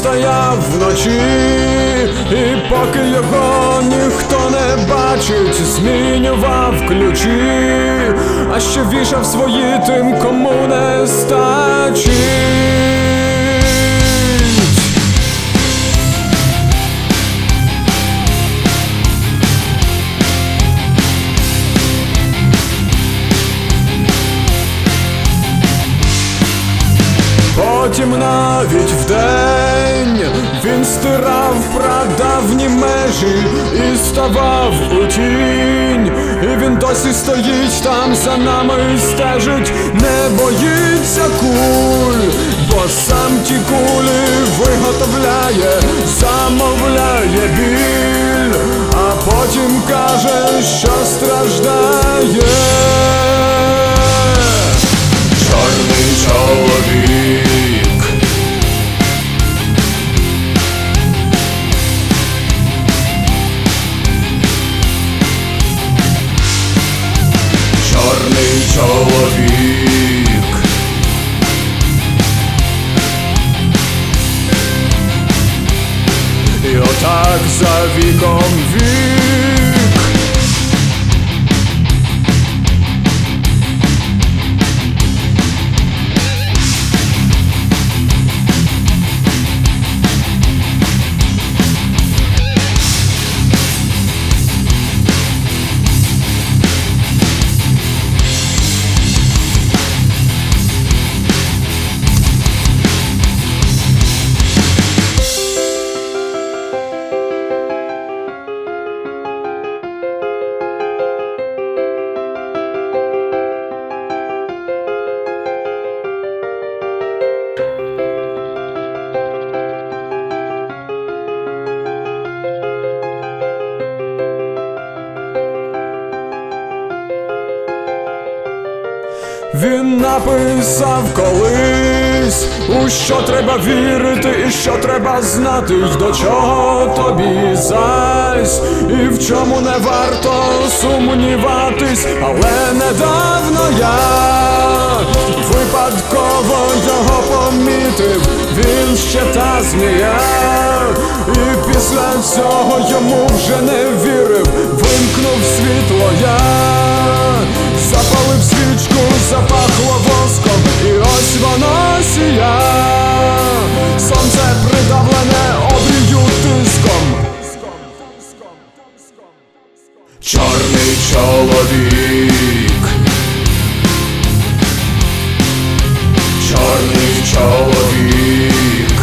стояв вночі, і поки його ніхто не бачить, змінював ключі, а ще вішав свої тим, кому не стачить. Потім навіть вдень він стирав прадавні межі і ставав у тінь, і він досі стоїть там за нами і стежить, не боїться куль, бо сам ті кулі виготовляє, замовляє біль, а потім каже, що страждає. Чорний чоловік, чорний чоловік, і отак за віком вік. Він написав колись, у що треба вірити і що треба знати, й до чого тобі зась, і в чому не варто сумніватись. Але недавно я випадково його помітив, він ще та змія, і після цього йому вже не вірив. Вимкнув світло я, запалив свічку, запахло воском, і ось воно сія, сонце придавлене обрію тиском. Чорний чоловік, чорний чоловік,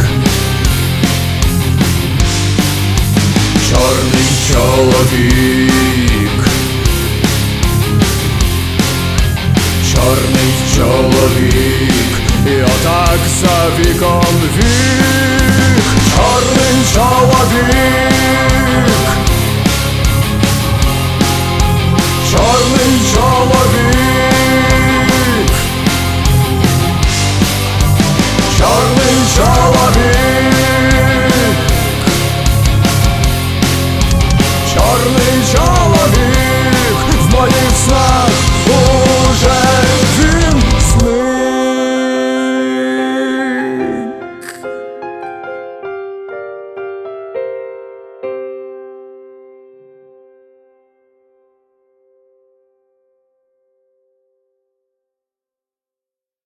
чорний чоловік, чорний чоловік, і отак за віком вік. Чорний чоловік.